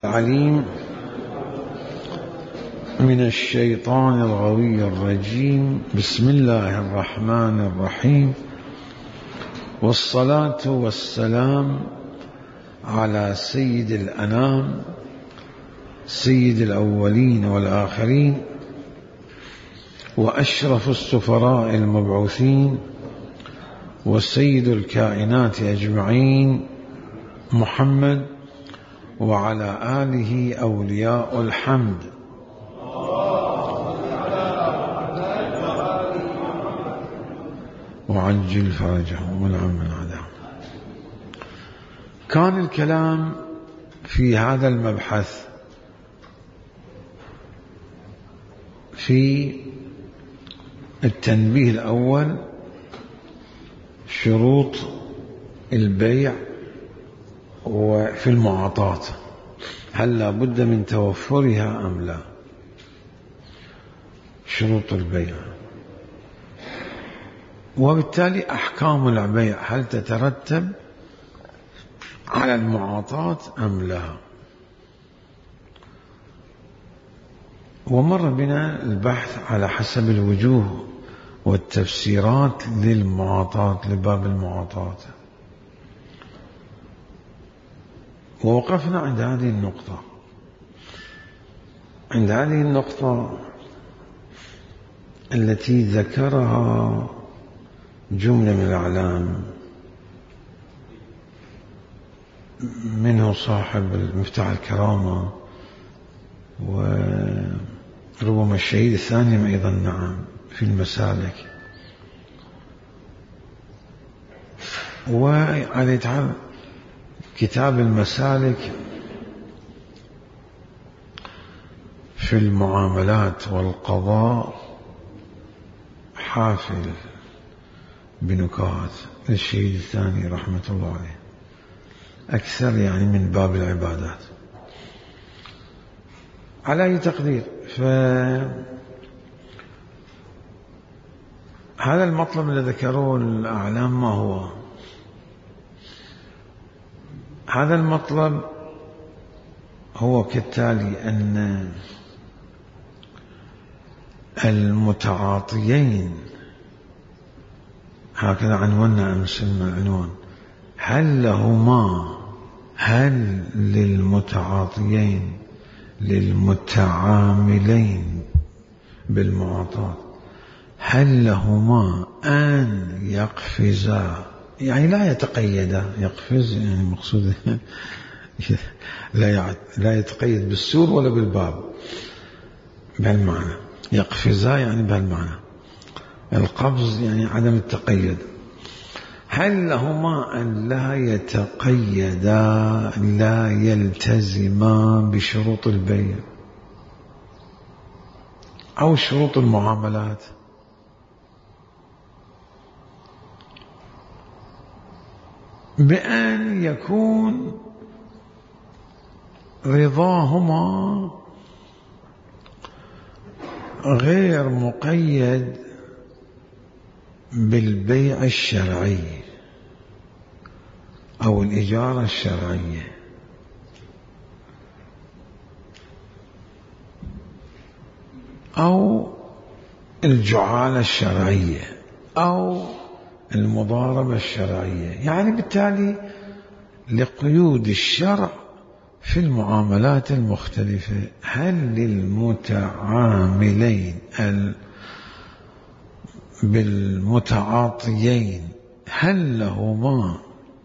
العليم من الشيطان الغوي الرجيم. بسم الله الرحمن الرحيم، والصلاة والسلام على سيد الأنام، سيد الأولين والآخرين، وأشرف السفراء المبعوثين، وسيد الكائنات أجمعين، محمد وعلى آله أولياء الحمد. وعجل فرجهم وانعم من عداهم. كان الكلام في هذا المبحث في التنبيه الأول، شروط البيع وفي المعاطاة، هل لا بد من توفرها أم لا؟ شروط البيع، وبالتالي أحكام البيع هل تترتب على المعاطاة أم لا؟ ومر بنا البحث على حسب الوجوه والتفسيرات للمعاطاة، لباب المعاطاة، ووقفنا عند هذه النقطة. عند هذه النقطة التي ذكرها جملة من الأعلام، منه صاحب المفتاح الكرامة، وربما الشهيد الثاني أيضا نعم في المسالك، وعلى تعالى كتاب المسالك في المعاملات والقضاء حافل بنكات للشهيد الثاني رحمة الله عليه، أكثر يعني من باب العبادات على أي تقدير. فهذا المطلب الذي ذكروه الأعلام ما هو؟ هذا المطلب هو كالتالي: أن المتعاطيين، هكذا عنونا أمس العنوان، هل للمتعاطيين للمتعاملين بالمعاطاة هل لهما أن يقفزا، يعني لا يتقيدا، يقفز يعني مقصود لا يتقيد بالسور ولا بالباب، بهالمعنى. يقفزا يعني بهالمعنى، القفز يعني عدم التقيد. هل لهما أن لا يتقيدا، لا يلتزما بشروط البيع أو شروط المعاملات؟ بأن يكون رضاهما غير مقيد بالبيع الشرعي أو الإجارة الشرعية، أو الجعالة الشرعية، أو المضاربة الشرعية. يعني بالتالي لقيود الشرع في المعاملات المختلفة، هل للمتعاملين بالمتعاطيين هل لهما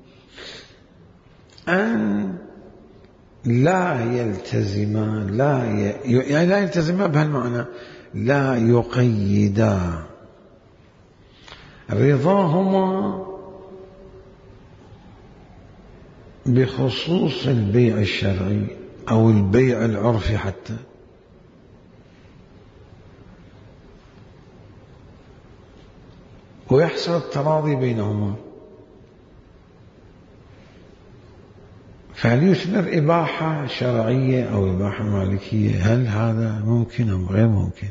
أن لا يلتزما، يعني لا يلتزما بهالمعنى، لا يقيدا رضاهما بخصوص البيع الشرعي أو البيع العرفي حتى، ويحصل التراضي بينهما، فهل يثمر إباحة شرعية أو إباحة مالكية؟ هل هذا ممكن أم غير ممكن؟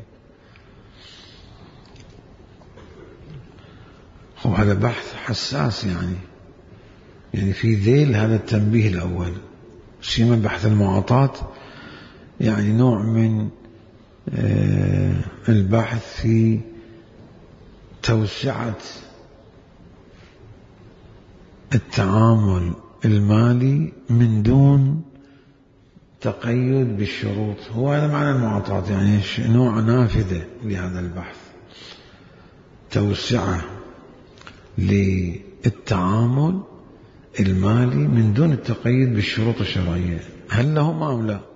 وهذا بحث حساس، يعني في ذيل هذا التنبيه الأول، سيما بحث المعاطاة يعني نوع من البحث في توسعة التعامل المالي من دون تقيد بالشروط. هو هذا معنى المعاطاة، يعني نوع نافذة لهذا البحث، توسعة للتعامل المالي من دون التقيد بالشروط الشرعية، هل لهما أم لا؟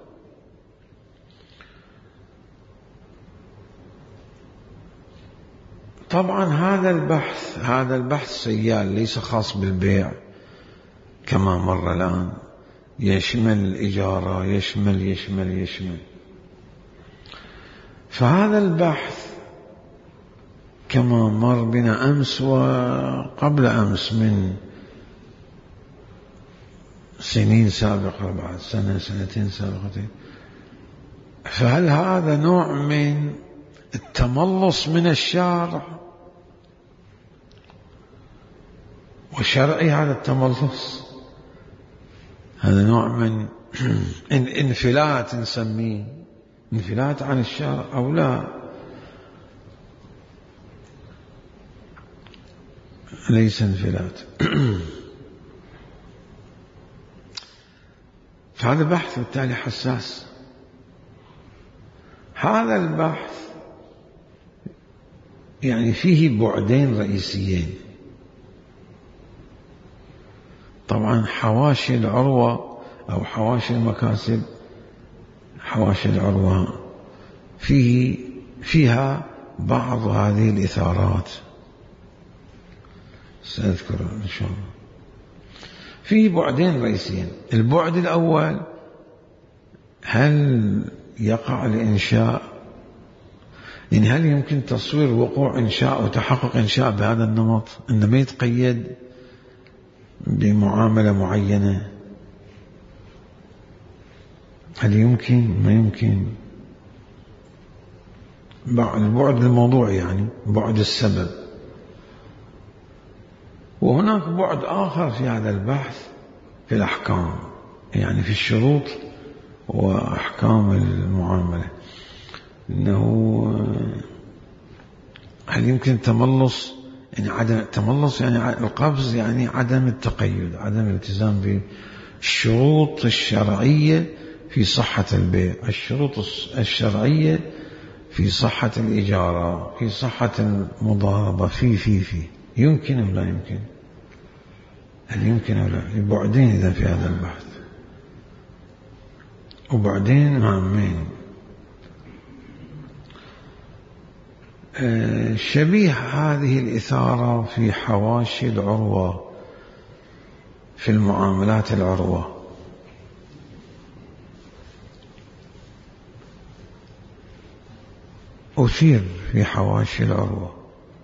طبعا هذا البحث سيال، ليس خاص بالبيع كما مر الآن، يشمل الإجارة، يشمل. فهذا البحث كما مر بنا أمس وقبل أمس من سنين سابقة، بعد سنة سنتين سابقتين، فهل هذا نوع من التملص من الشارع؟ وشرعي هذا التملص، هذا نوع من انفلات، نسميه انفلات عن الشارع أو لا؟ ليس انفلات. فهذا بحث بالتالي حساس. هذا البحث يعني فيه بعدين رئيسيين. طبعا حواشي العروة أو حواشي المكاسب، حواشي العروة فيها بعض هذه الإثارات سأذكرها إن شاء الله. فيه بعدين رئيسيين. البعد الأول، هل يقع الإنشاء، يعني هل يمكن تصوير وقوع إنشاء وتحقق إنشاء بهذا النمط إنما يتقيد بمعاملة معينة؟ هل يمكن؟ ما يمكن. البعد الموضوعي يعني بعد السبب. وهناك بعد آخر في هذا البحث في الأحكام، يعني في الشروط وأحكام المعاملة، إنه هل يمكن التملص، يعني عدم التملص، يعني القفز، يعني عدم التقيد، عدم الالتزام بالشروط الشرعية في صحة البيع، الشروط الشرعية في صحة الإجارة، في صحة المضاربة، في يمكن أو لا يمكن؟ هل يمكن أو لا؟ بعدين إذا في هذا البحث، وبعدين هامين. شبيه هذه الإثارة في حواشي العروة، في المعاملات العروة. أثير في حواشي العروة،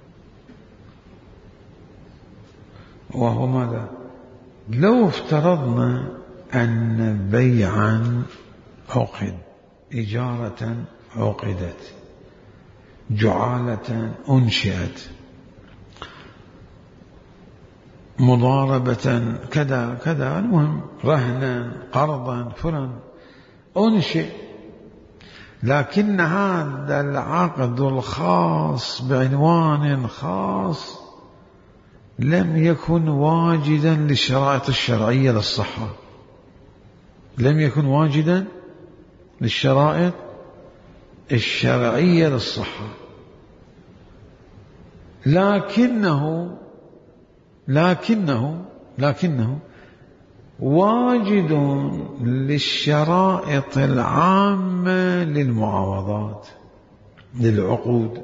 وهو ماذا؟ لو افترضنا أن بيعا عقد، إجارة عقدت، جعالة أنشئت، مضاربة كذا كذا، المهم رهنا، قرضا، فلان، أنشئ، لكن هذا العقد الخاص بعنوان خاص لم يكن واجدا للشرائط الشرعية للصحة، لم يكن واجدا للشرائط الشرعية للصحة، لكنه واجد للشرائط العامة للمعاوضات، للعقود،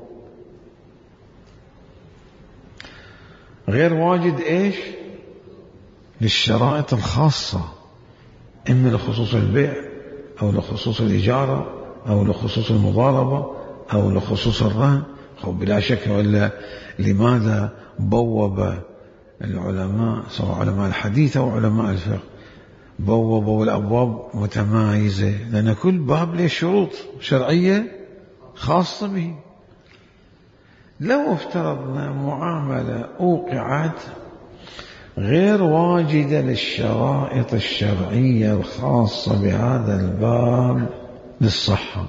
غير واجد إيش؟ للشرائط الخاصة، إما لخصوص البيع أو لخصوص الإجارة أو لخصوص المضاربة أو لخصوص الرهن. بلا شك، وإلا لماذا بوب العلماء، سواء علماء الحديث أو علماء الفقه، بوبوا الأبواب متمايزة؟ لأن كل باب له شروط شرعية خاصة به. لو افترضنا معاملة أوقعت غير واجدة للشرائط الشرعية الخاصة بهذا الباب للصحة.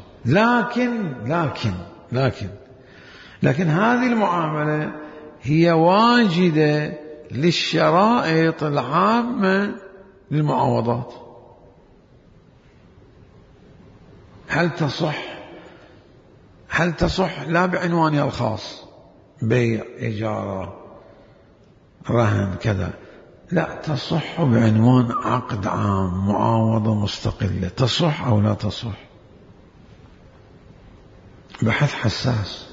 لكن هذه المعاملة هي واجدة للشرائط العامة للمعاوضات. هل تصح لا بعنوانها الخاص، بيع، إجارة، رهن، كذا، لا، تصح بعنوان عقد عام، معاوضة مستقلة، تصح أو لا تصح؟ بحث حساس.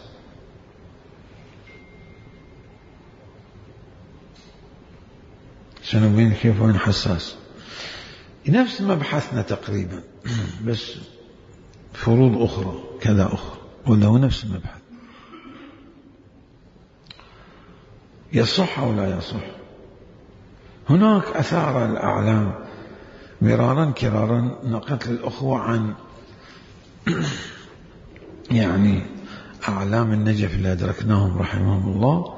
شنو بين كيف وين حساس؟ نفس مبحثنا تقريبا، بس فروض أخرى كذا أخرى، ولا هو نفس المبحث؟ يصح أو لا يصح؟ هناك أثار الأعلام مرارا كرارا نقلت الأخوة عن يعني أعلام النجف اللي أدركناهم رحمهم الله،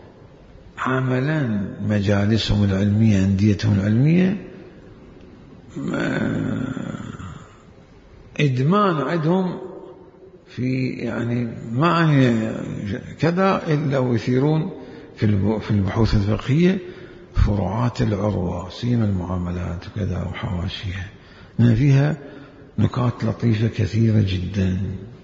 عملا مجالسهم العلمية، أنديتهم العلمية، إدمان عندهم في يعني ما كذا إلا ويثيرون في البحوث الفقهية فروعات العروة، سيما المعاملات وكذا وحواشيها، إن فيها نكات لطيفة كثيرة جدا.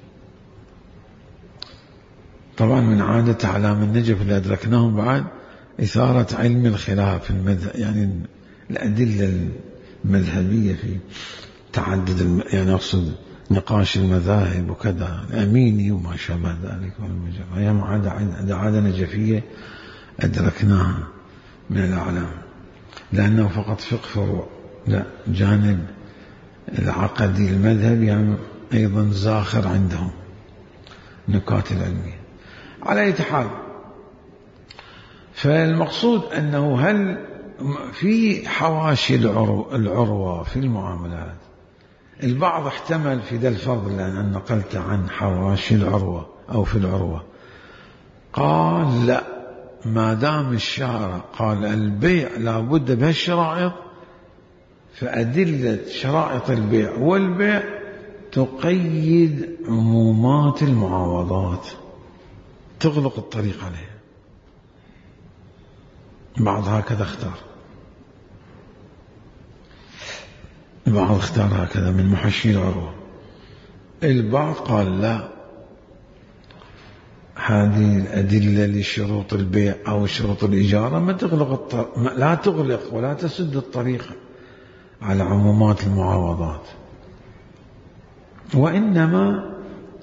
طبعا من عادة أعلام النجف اللي أدركناهم بعد إثارة علم الخلاف المذهب، يعني الأدلة المذهبية في تعدد يعني أقصد نقاش المذاهب وكذا، الأميني وما شابه ذلك. هي عادة نجفية أدركناها من الأعلام، لأنه فقط فقه فروع، لا، جانب العقدي المذهبي يعني أيضا زاخر عندهم نكات العلمية. على أي حال، فالمقصود أنه هل في حواشي العروة في المعاملات؟ البعض احتمل في ذا الفضل أن نقلت عن حواشي العروة أو في العروة، قال لا، ما دام الشارع قال البيع لابد بهالشرائط، فأدلة شرائط البيع والبيع تقيد عمومات المعاوضات، تغلق الطريق عليها. بعض هكذا اختار، البعض اختار هكذا من محشي العروة، البعض قال لا، هذه الأدلة لشروط البيع أو شروط الإجارة لا تغلق ولا تسد الطريق على عمومات المعاوضات، وإنما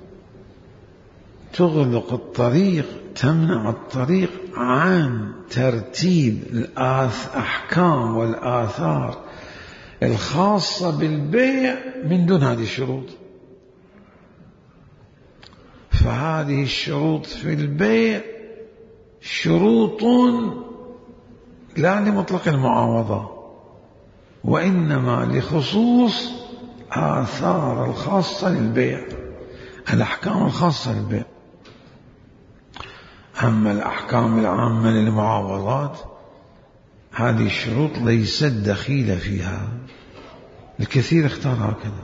تغلق الطريق، تمنع الطريق عن ترتيب الأحكام والآثار الخاصة بالبيع من دون هذه الشروط. فهذه الشروط في البيع شروط لا لمطلق المعاوضة، وإنما لخصوص آثار الخاصة للبيع، الأحكام الخاصة للبيع. أما الأحكام العامة للمعاوضات هذه الشروط ليست دخيلة فيها. الكثير اختار هكذا،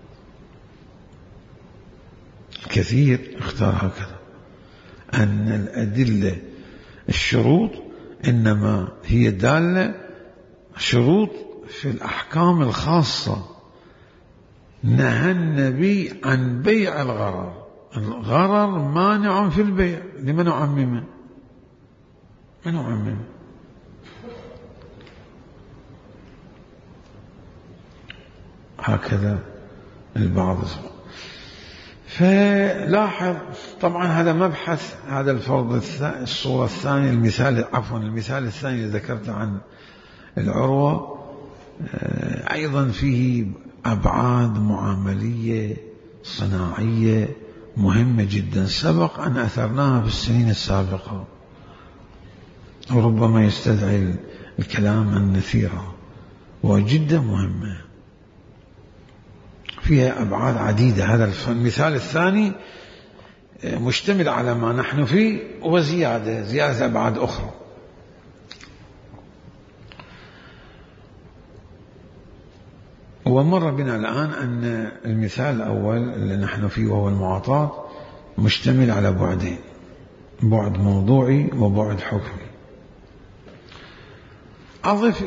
الكثير اختار هكذا، أن الأدلة الشروط إنما هي دالة شروط في الأحكام الخاصة. نهى النبي عن بيع الغرر، الغرر مانع في البيع، لمن نعممه؟ من نعممه؟ هكذا البعض. فلاحظ طبعا هذا مبحث، هذا الفرض الصورة الثانية، المثال الثاني اللي ذكرته عن العروة أيضا فيه أبعاد معاملية صناعية مهمة جدا، سبق أن أثرناها في السنين السابقة، وربما يستدعي الكلام عن نثيرها، وجدا مهمة، فيها أبعاد عديدة. هذا المثال الثاني مشتمل على ما نحن فيه وزيادة أبعاد أخرى. ومر بنا الآن أن المثال الأول اللي نحن فيه وهو المعاطاة مشتمل على بعدين، بعد موضوعي وبعد حكمي. أضف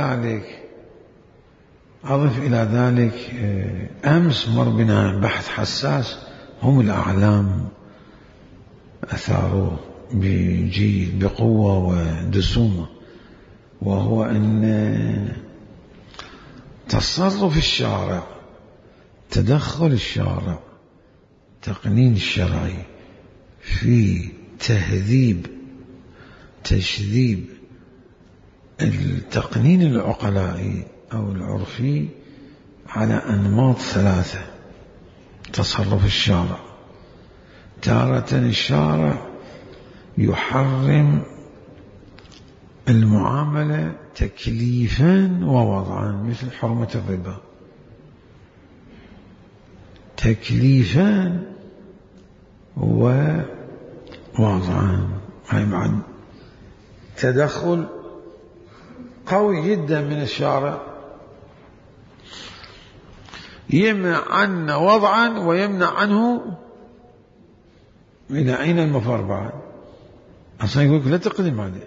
إلى ذلك أمس مر بنا بحث حساس هم الأعلام أثاروه بجيد بقوة ودسومة، وهو أن تصرف الشارع، تدخل الشارع، تقنين الشرعي في تشذيب التقنين العقلائي أو العرفي على أنماط ثلاثة. تصرف الشارع، تارة الشارع يحرم المعاملة تكليفا ووضعا، مثل حرمة الربا، تكليفا ووضعا، هاي بعد تدخل قوي جدا من الشارع، يمنع عنه وضعا ويمنع عنه. إلى أين المفر بعد؟ أصلا يقول لا تقدم عليه،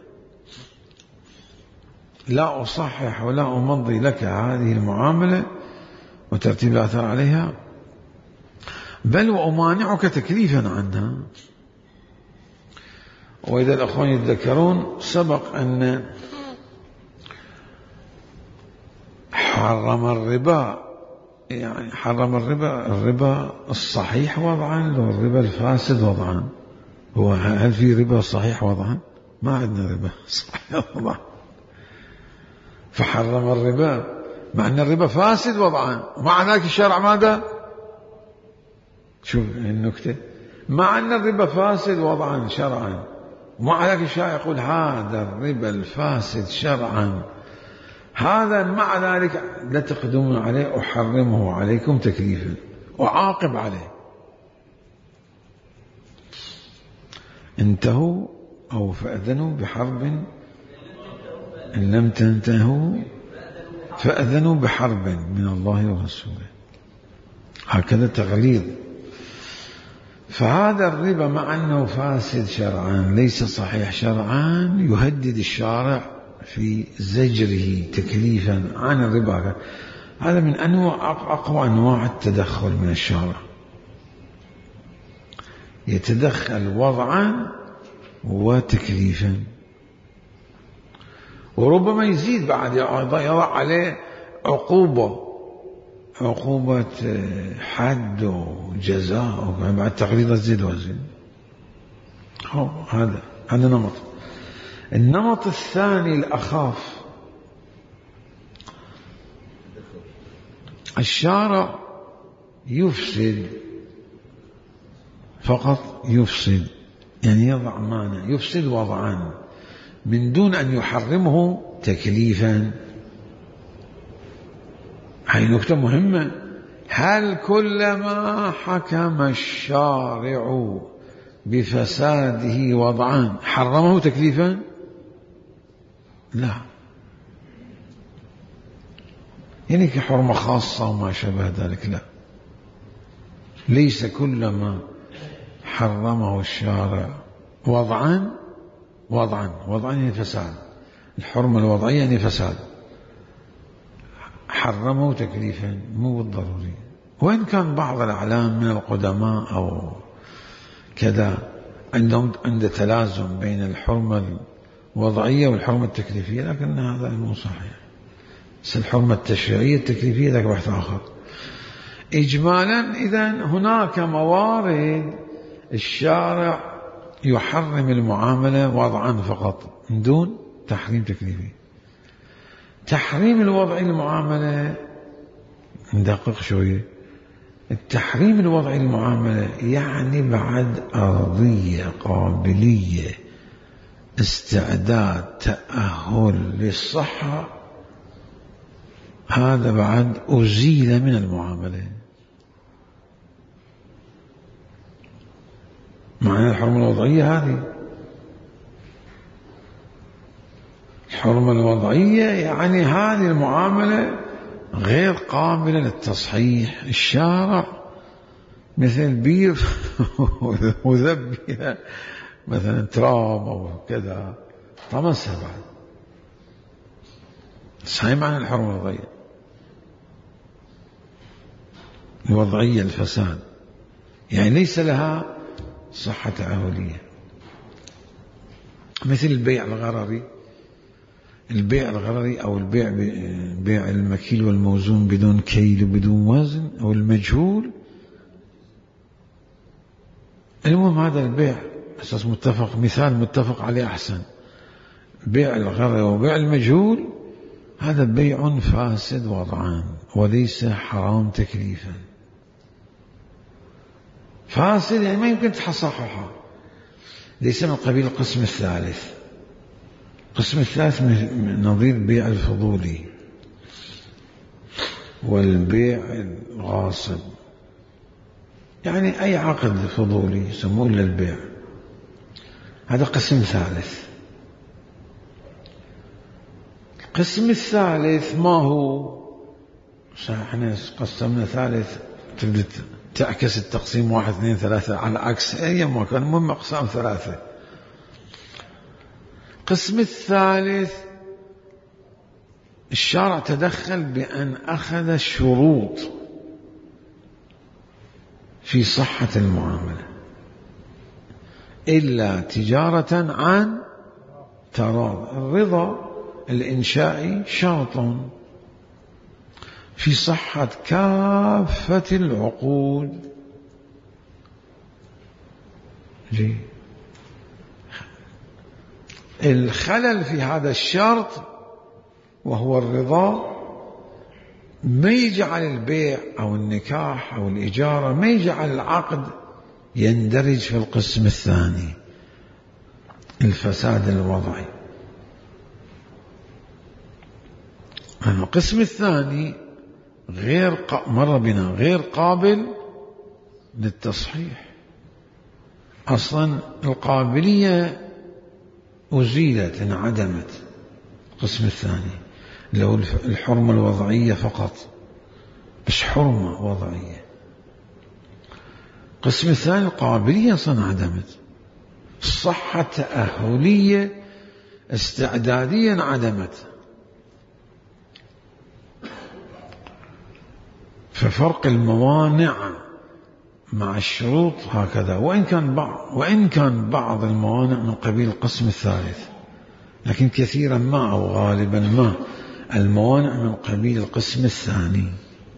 لا أصحح ولا أمضي لك هذه المعاملة وترتيب الآثار عليها، بل وأمانعك تكليفا عنها. وإذا الأخوان يتذكرون سبق أن حرم الربا، يعني حرم الربا الصحيح وضعا والربا الفاسد وضعا. هل في ربا صحيح وضعا؟ ما عندنا ربا صحيح وضعا، فحرم الربا مع أن الربا فاسد وضعا، ومع ذلك الشرع ماذا؟ شوف النكتة، مع أن الربا فاسد وضعا شرعا، ومع ذلك الشرع يقول هذا الربا الفاسد شرعا، هذا مع ذلك لا تقدمون عليه، أحرمه عليكم تكليفا وعاقب عليه. انتهوا أو فأذنوا بحرب، إن لم تنتهوا فأذنوا بحرب من الله ورسوله، هكذا تغليظ. فهذا الربا مع أنه فاسد شرعا ليس صحيح شرعا، يهدد الشارع في زجره تكليفا عن الربا. هذا من أقوى أنواع التدخل من الشارع، يتدخل وضعا وتكليفا، وربما يزيد بعد، يضع عليه عقوبة حد وجزاء بعد تقليد الزيد وزيد. هذا نمط. النمط الثاني الأخاف، الشارع يفسد، فقط يفسد، يعني يضع مانع، يفسد وضعا من دون أن يحرمه تكليفا. هذه نكتة مهمة. هل كلما حكم الشارع بفساده وضعا حرمه تكليفا؟ لا، يعني كحرمة خاصة وما شابه ذلك، لا، ليس كلما حرمه الشارع وضعا يعني فساد، الحرمة الوضعية يعني فساد، حرمه تكليفا، مو بالضروري. وإن كان بعض الأعلام من القدماء أو كذا عند تلازم بين الحرمة الوضعية والحرمة التكليفية، لكن هذا مو صحيح. بس الحرمة التشريعية التكليفية ذاك بحث آخر. إجمالا إذن هناك موارد الشارع يحرم المعاملة وضعا فقط من دون تحريم تكليفي. تحريم الوضعي المعاملة ندقق شوية. التحريم الوضعي المعاملة يعني بعد أرضية، قابلية، استعداد، تأهل للصحة، هذا بعد أزيل من المعاملة. معنى الحرمة الوضعية هذه، الحرمة الوضعية يعني هذه المعاملة غير قابلة للتصحيح. الشارع مثل بير وذب بها مثلا تراب أو كذا طمسها بعد، هاي معنى الحرمة الوضعية، الوضعية الفساد، يعني ليس لها صحة تأهلية. مثل البيع الغرري، البيع الغرري أو البيع بيع المكيل والموزون بدون كيل وبدون وزن، أو المجهول. المهم هذا البيع أساس متفق، مثال متفق عليه أحسن، بيع الغرر وبيع المجهول هذا بيع فاسد وضعا وليس حرام تكليفا. فاسد يعني ما يمكن تصححها، ليس من قبيل القسم الثالث. القسم الثالث نظير بيع الفضولي والبيع الغاصب، يعني أي عقد فضولي يسموه للبيع، هذا قسم ثالث. القسم الثالث ما هو؟ احنا قسمنا ثالث، تبدأ تعكس التقسيم 1 2 3 على عكس أي ما كان، المهم أقسام ثلاثة. القسم الثالث الشارع تدخل بأن أخذ الشروط في صحة المعاملة إلا تجارة عن تراض. الرضا الإنشائي شرط في صحة كافة العقود. الخلل في هذا الشرط وهو الرضا ما يجعل البيع أو النكاح أو الإجارة، ما يجعل العقد يندرج في القسم الثاني، الفساد الوضعي. القسم الثاني مر بنا غير قابل للتصحيح. أصلا القابلية أزيلت، انعدمت. القسم الثاني لو الحرمة الوضعية فقط، مش حرمة وضعية. القسم الثاني القابلية أصلا انعدمت، الصحة تأهلية استعدادية انعدمت. ففرق الموانع مع الشروط هكذا، وإن كان بعض الموانع من قبيل القسم الثالث، لكن كثيرا ما أو غالبا ما الموانع من قبيل القسم الثاني.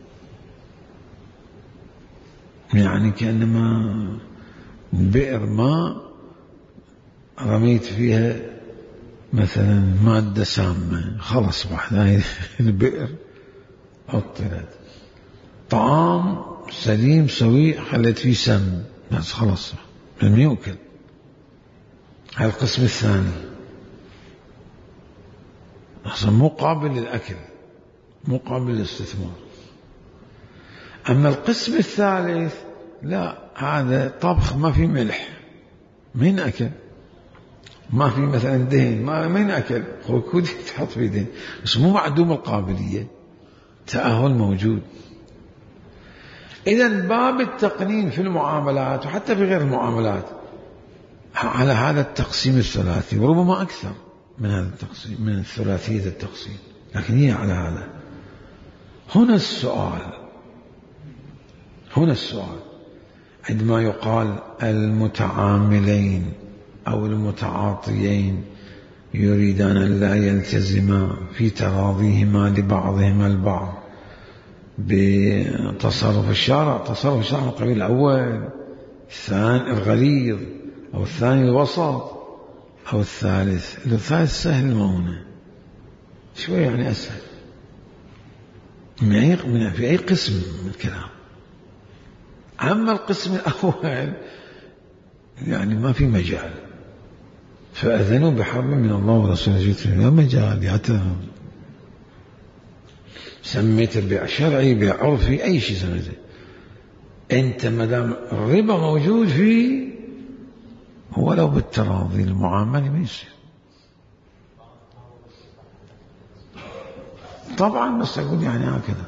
يعني كأنما بئر ماء رميت فيها مثلا مادة سامة، خلص بعد البئر عطلت. طعام سليم سوي خلت فيه سم، بس خلص لم يؤكل. هذا القسم الثاني أصلا مو قابل للأكل، مو قابل للاستثمار. أما القسم الثالث لا، هذا طبخ ما في ملح، من أكل؟ ما في مثلا دهن، ما من أكل؟ خركودي تحط في دهن، بس مو معدوم القابلية، تأهل موجود. إذا باب التقنين في المعاملات وحتى في غير المعاملات على هذا التقسيم الثلاثي، وربما أكثر من هذا التقسيم، من ثلاثية التقسيم، لكن هي على هذا. هنا السؤال عندما يقال المتعاملين أو المتعاطيين يريدان أن لا يلتزما في تراضيهما لبعضهما البعض بتصرف الشارع، تصرف الشارع من القبيل الأول، الثاني الغليظ، أو الثاني الوسط، أو الثالث سهل المونة شوية، يعني أسهل في أي قسم من الكلام. أما القسم الأول يعني ما في مجال، فأذنوا بحرب من الله ورسوله، جيت لا مجال يعتذر. سميت بيع شرعي، بيع عرفي، أي شيء سميته أنت، مدام الربا موجود فيه ولو بالتراضي المعاملة ما يصير. طبعا، بس أقول يعني هكذا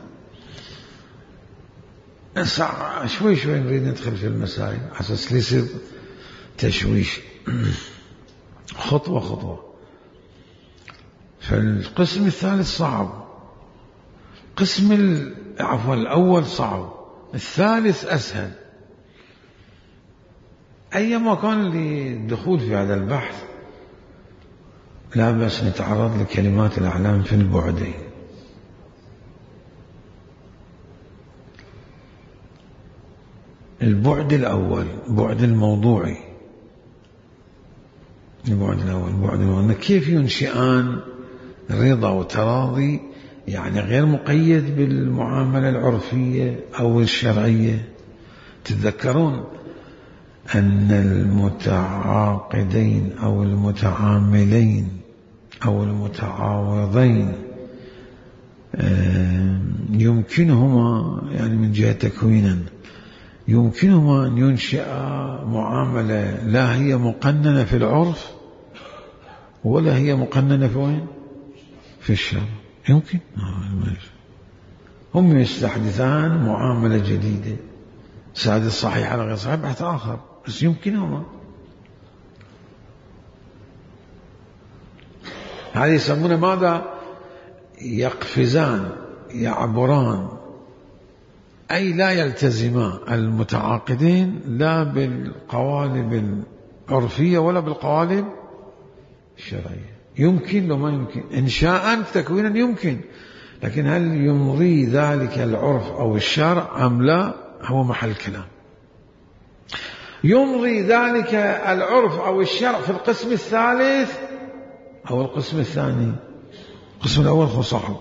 شوي شوي نريد ندخل في المسائل على أساس يصير تشويش خطوة خطوة. فالقسم الثالث صعب، الأول صعب، الثالث أسهل. أيما كان للدخول في هذا البحث لا بأس نتعرض لكلمات الأعلام في البعدين. البعد الأول بعد الموضوعي، كيف ينشئان رضا وتراضي، يعني غير مقيد بالمعاملة العرفية أو الشرعية. تتذكرون أن المتعاقدين أو المتعاملين أو المتعاوضين يمكنهما، يعني من جهة تكوينا، يمكنهما أن ينشئا معاملة لا هي مقننة في العرف ولا هي مقننة في وين؟ في الشرع. يمكن هم يستحدثان معاملة جديدة، سعد الصحيح على غير صحيح بحث آخر، بس يمكنهما. هذه يسمونه ماذا؟ يقفزان، يعبران، أي لا يلتزمان المتعاقدين لا بالقوالب العرفية ولا بالقوالب الشرعية. يمكن لو ما يمكن إنشاء تكوينا يمكن، لكن هل يمضي ذلك العرف أو الشرع أم لا؟ هو محل كلام. يمضي ذلك العرف أو الشرع في القسم الثالث أو القسم الثاني. القسم الأول هو صعب.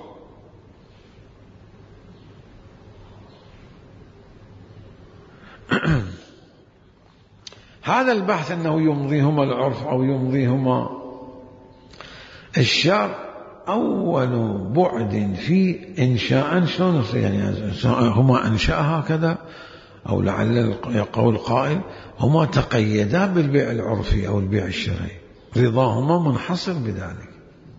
هذا البحث أنه يمضيهما العرف أو يمضيهما الشرع أول بعد في إنشاء. شلون يعني هما أنشأها كذا، أو لعل يقول قائل هما تقيدا بالبيع العرفي أو البيع الشرعي، رضاهما منحصر بذلك.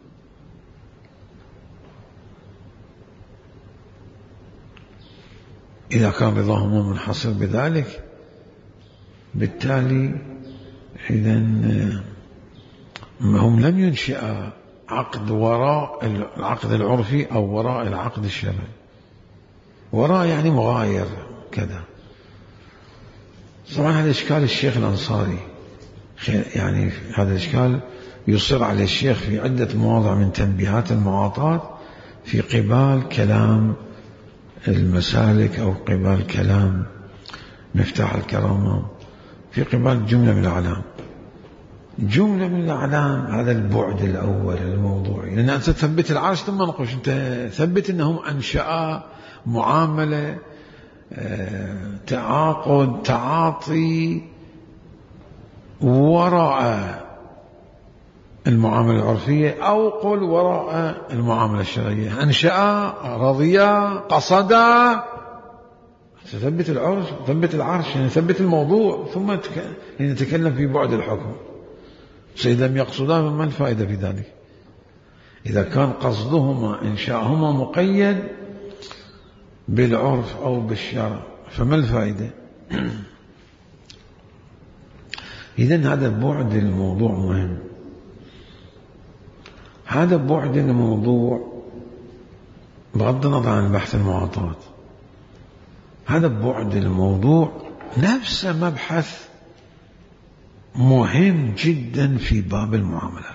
إذا كان رضاهما منحصر بذلك بالتالي إذن هم لم ينشئا عقد وراء العقد العرفي أو وراء العقد الشرعي. وراء يعني مغاير كذا. طبعا هذا إشكال الشيخ الأنصاري، يعني هذا الإشكال يصر على الشيخ في عدة مواضع من تنبيهات المعاطاة في قبال كلام المسالك أو قبال كلام مفتاح الكرامة، في قبال جملة من الأعلام. جملة من الأعلام هذا البعد الأول الموضوعي، لأن أنت تثبت العرش ثم نقش، أنت ثبت أنهم أنشأ معاملة تعاقد تعاطي وراء المعاملة العرفية، أو قل وراء المعاملة الشرعية. أنشأ، رضيا، قصدا. تثبت العرش، ثبت العرش، يعني ثبت الموضوع ثم نتكلم في بعد الحكم. إذا لم يقصدا فما الفائدة في ذلك؟ إذا كان قصدهما إنشاءهما مقيد بالعرف أو بالشرع فما الفائدة؟ إذن هذا بعد الموضوع مهم. هذا بعد الموضوع بغض النظر عن بحث المعاطاة، هذا بعد الموضوع نفس مبحث مهم جدا في باب المعاملات.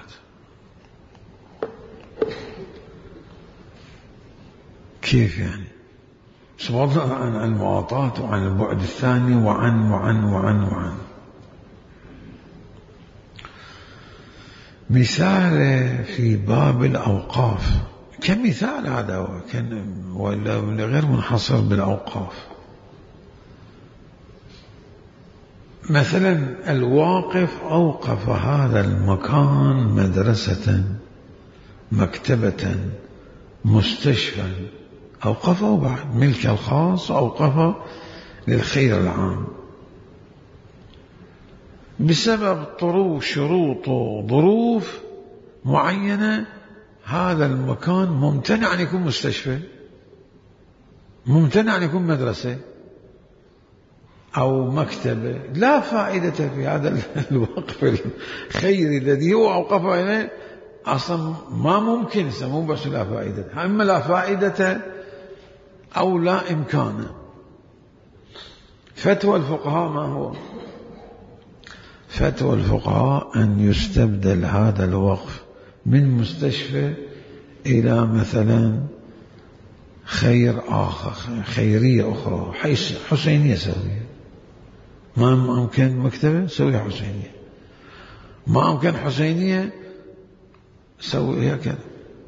كيف يعني؟ بغض النظر عن المعاطاة وعن البعد الثاني وعن مثال في باب الأوقاف كمثال، هذا ولا غير منحصر بالأوقاف. مثلا الواقف أوقف هذا المكان مدرسة، مكتبة، مستشفى، أوقفه بعد ملك الخاص، أوقفه للخير العام بسبب شروط وظروف معينة. هذا المكان ممتنع أن يكون مستشفى، ممتنع أن يكون مدرسة أو مكتبة، لا فائدة في هذا الوقف الخيري الذي هو أوقف إليه، أصلا ما ممكن، مو بس لا فائدة، إما لا فائدة أو لا إمكان. فتوى الفقهاء ما هو؟ فتوى الفقهاء أن يستبدل هذا الوقف من مستشفى إلى مثلا خير آخر، خيرية أخرى، حسينية سوية. ما أمكن مكتبة سويها حسينية، ما أمكن حسينية سويها كذا.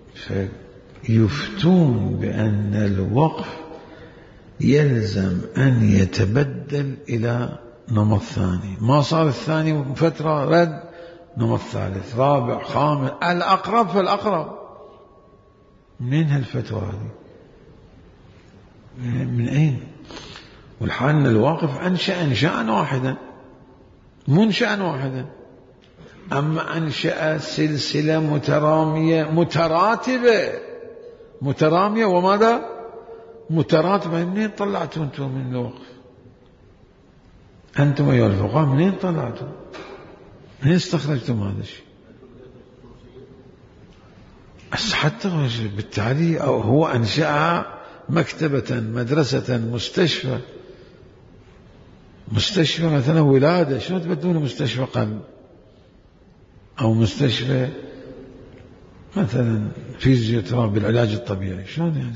فيفتون بأن الوقف يلزم أن يتبدل إلى نمط ثاني، ما صار الثاني فترة رد، نمط ثالث رابع خامس، الأقرب فالأقرب. منين هالفتوى هذه؟ من أين؟ والحال أن الواقف أنشأ إنشاء واحدا، منشأ واحدا، أما أنشأ سلسلة مترامية متراتبة، مترامية وماذا؟ متراتبة. منين طلعتوا أنتم من الوقف؟ أنتم أيها الفقهاء منين طلعتوا؟ منين استخرجتم هذا الشيء؟ حتى بالتالي هو أنشأ مكتبة، مدرسة، مستشفى. مستشفى مثلا ولادة، شو تبدون مستشفى قلب أو مستشفى مثلا فيزيوثيرابي بالعلاج الطبيعي؟ شلون يعني؟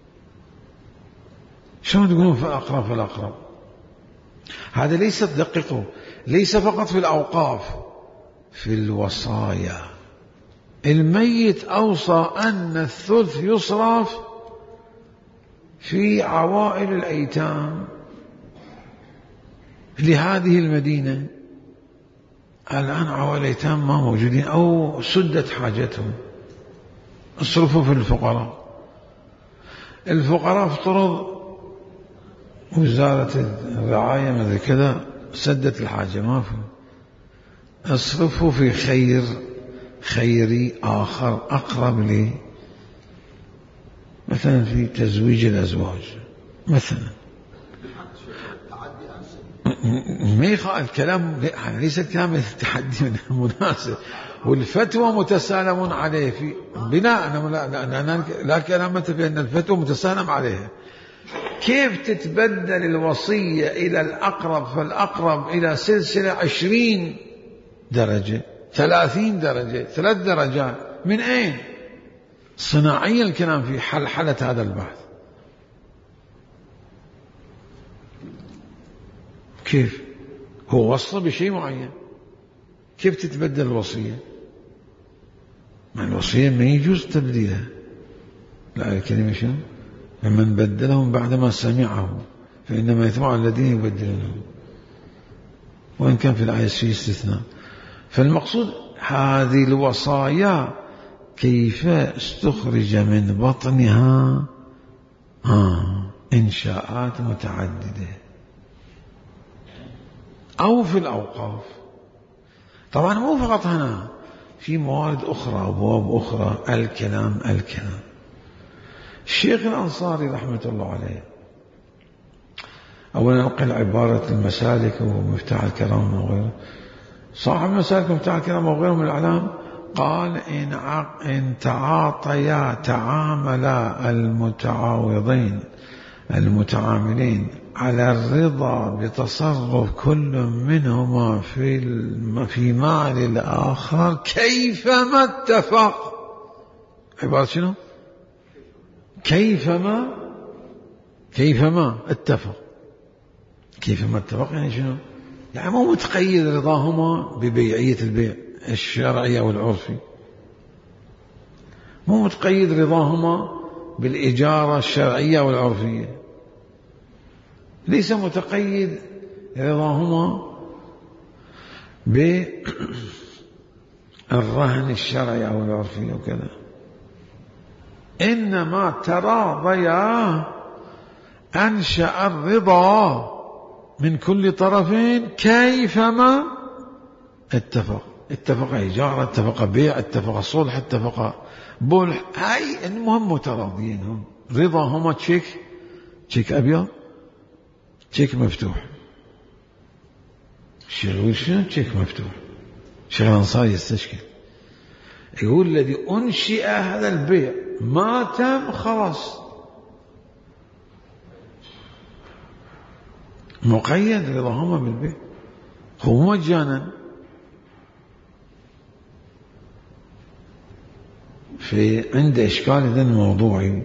شلون تقولون فالأقرب فالأقرب؟ هذا ليس، دققوا، ليس فقط في الأوقاف، في الوصايا. الميت أوصى أن الثلث يصرف في عوائل الأيتام لهذه المدينة. الآن عوائل الأيتام ما موجودين أو سدت حاجتهم، اصرفوا في الفقراء. الفقراء افترض وزارة الرعاية مثل كذا سدت الحاجة، ما في، اصرفوا في خيري آخر أقرب لي، مثلا في تزويج الأزواج مثلا. ما الكلام ليس الكلام التحدي من المناسب، والفتوى متسالم عليه في بناء، لا كلام في أن الفتوى متسالم عليها. كيف تتبدل الوصية إلى الأقرب فالأقرب إلى سلسلة 20 درجة 30 درجة 3 درجات؟ من أين؟ صناعيا الكلام في حلحلة هذا البحث. كيف؟ هو وصى بشيء معين، كيف تتبدل الوصية؟ مع الوصية ما يجوز تبديلها. لا الكلمة شنو؟ فمن بدلهم بعدما سمعه فإنما يتبع الذين يبدلونه، وإن كان في الآية فيه استثناء. فالمقصود هذه الوصايا كيف استخرج من بطنها إنشاءات متعددة. أو في الأوقاف طبعا مو فقط هنا، في موارد أخرى، أبواب أخرى. الكلام الشيخ الأنصاري رحمة الله عليه أولا نقل عبارة المسالك ومفتاح الكرام وغيره، صاحب مسالك ومفتاح الكرام وغيره من الأعلام، قال إن تعاملا المتعاملين على الرضا بتصرف كل منهما في مال الآخر كيفما اتفق. عبارة شنو؟ كيفما اتفق. كيفما اتفق يعني شنو؟ يعني مو متقيد رضاهما ببيعية البيع الشرعي أو العرفي، مو متقيد رضاهما بالإجارة الشرعية أو العرفية، ليس متقيد رضاهما بالرهن الشرعي أو العرفي وكذا، إنما تراضيا أنشأ الرضا من كل طرفين كيفما اتفق. اتفق إجارة، اتفق بيع، اتفق صلح، اتفق بول هاي المهم متراضيين هم، رضا هم تشيك أبيض، تشيك مفتوح. الشيخ يقول شنو تشيك مفتوح؟ الشيخ الأنصاري يستشكل، يقول الذي أنشئ هذا البيع ما تم خلاص، مقيد رضاهما بالبيع، هو مجانا. في عنده إشكال إذن موضوعي،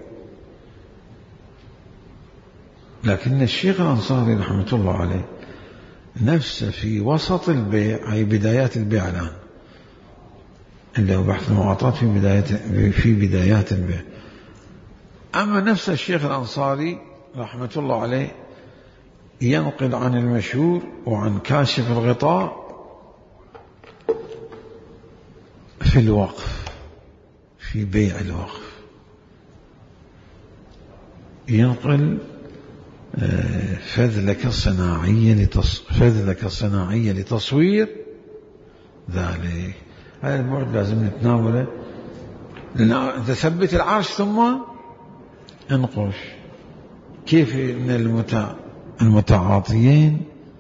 لكن الشيخ الأنصاري رحمة الله عليه نفسه في وسط البيع، أي بدايات البيع الآن، اللي هو بحث المعاطات في بدايات البيع. أما نفس الشيخ الأنصاري رحمة الله عليه ينقل عن المشهور وعن كاشف الغطاء في الوقف، في بيع الوقف، ينقل فذلك الصناعية لتصوير ذلك. هذا البعد لازم نتناوله، لأن تثبت العرش ثم انقش. كيف ان المتعاطيين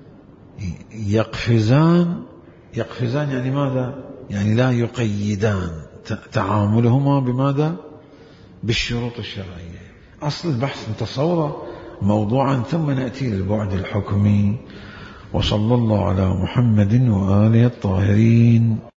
يقفزان يعني ماذا؟ يعني لا يقيدان تعاملهما بماذا؟ بالشروط الشرعية. أصل البحث متصورة موضوعا، ثم نأتي للبعد الحكمي. وصلى الله على محمد وآله الطاهرين.